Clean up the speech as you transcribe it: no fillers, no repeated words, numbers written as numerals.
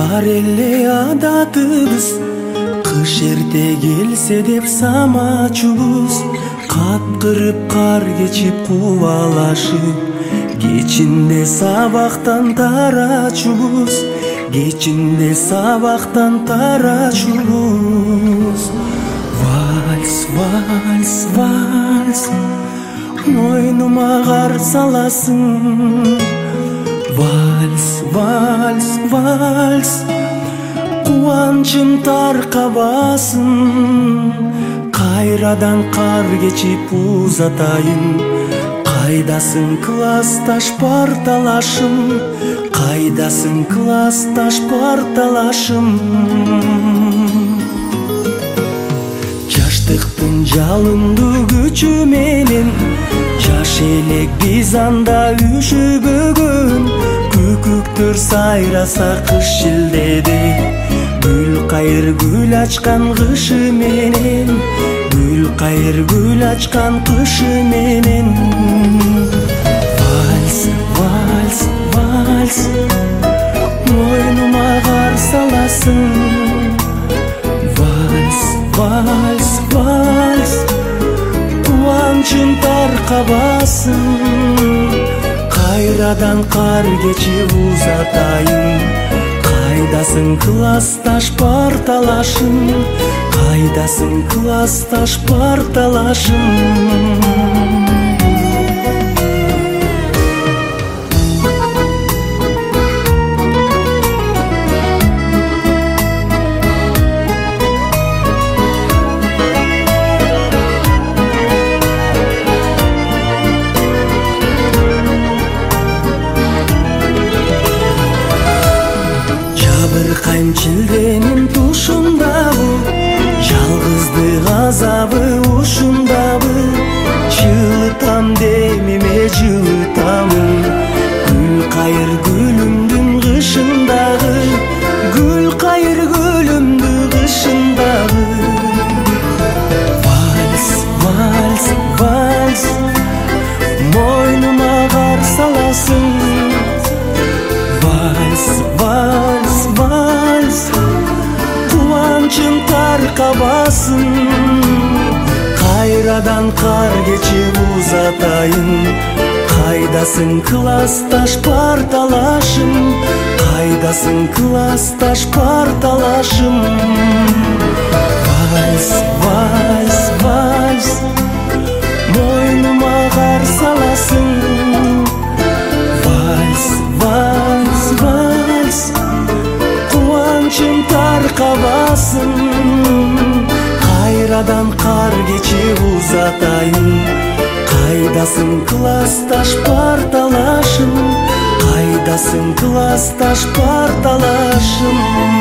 Бар эле адатыбыз, кыш эрте келсе деп самачубуз. Каткырып кар кечип кубалашып, кечинде сабактан тарачубуз. Кечинде сабактан тарачубуз. Вальс, вальс, вальс, мойнума кар саласың. Вальс, вальс, вальс, кубанчым таркабасын. Кайрадан кар кечип узатайын. Кайдасың классташ парталашым, кайдасың классташ парталашым. Жаштыктын жалындуу күчү менен жаш элек биз анда үшүбөгөн. Күкүктөр сайраса кыш шилдеде, гүл кайыр гүл ачкан кышы менен. Гүл кайыр гүл ачкан кышы менен. Вальс, вальс, вальс, мойнума кар саласың. Вальс, вальс, вальс, кубанчым таркабасын. Кайрадан кар кечип узатайын. Кайдасың классташ парталашым, кайдасың классташ парталашым. Жабыркайм чилденин тушундабы, жалгыздык азабы ушундабы. Жылытам демиме жылытамын, гүл кайыр гүлүмдүн кышындагы. Гүл кайыр гүлүмдү кышындагы. Вальс, вальс, вальс, мойнума кар саласың. Вальс, вальс, вальс, кубанчым таркабасын. Кайрадан кар кечип узатайын. Кайдасың классташ парталашым, кайдасың классташ парталашым. Вальс, вальс, вальс, мойнума кар саласың. Вальс, вальс, вальс, кубанчым таркабасын. Кайрадан кар кечип узатайын. Кайдасың классташ парталашым, кайдасың классташ парталашым.